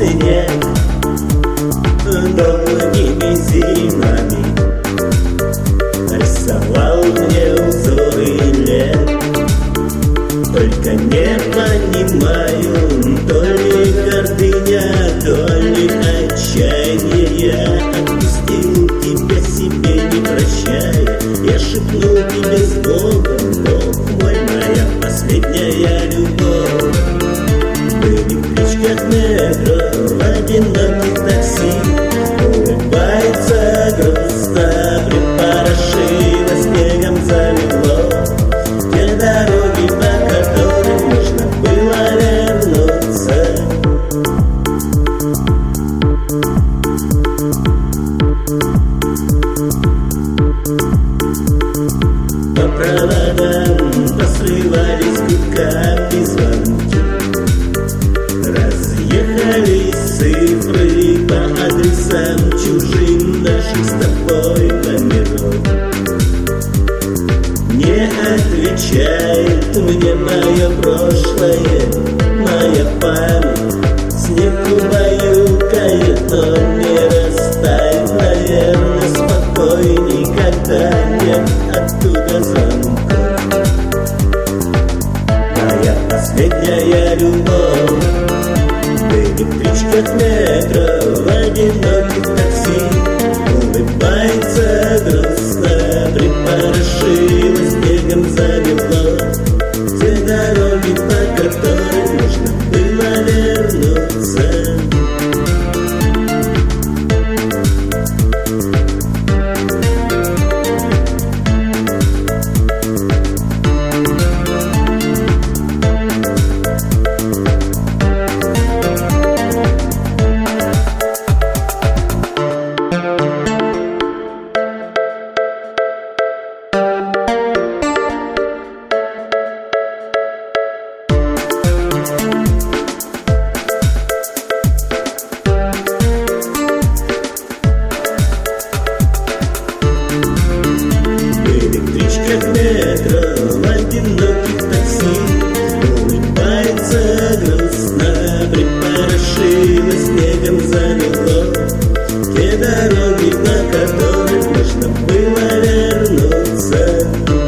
снег долгими зимами рисовал мне узоры лет. Только не понимаю, то ли гордыня, то ли отчаяние. Я отпустил тебя себе, не прощая. Я шепнул тебе с Богом, Бог мой, моя последняя любовь. Были в кличках метро, в одиноких такси. Улыбается грустно, припорошило снегом замело. Те дороги, по которым можно было вернуться. По проводам посрывались гудками звонки. Разъехались цифры по адресам чужим наших с тобой номеров. Не отвечает мне мое прошлое, моя память снег убаюкает, но не растает, наверное, спокойней, когда нет оттуда звонков. Моя последняя любовь в электричках метро, в одиноких такси. Улыбается грустно, припорошило снегом замело. Те дороги, по которым можно было вернуться. Метро, в одиноких такси. Улыбается грустно, припорошило снегом замело. Те дороги, по которым можно было вернуться.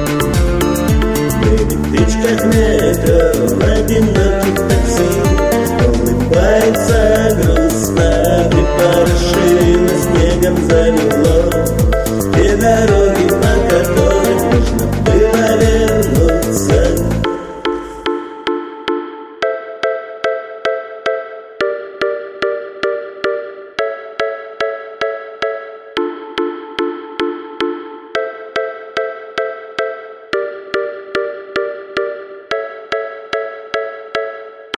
В электричках метро, в одиноких такси. Улыбается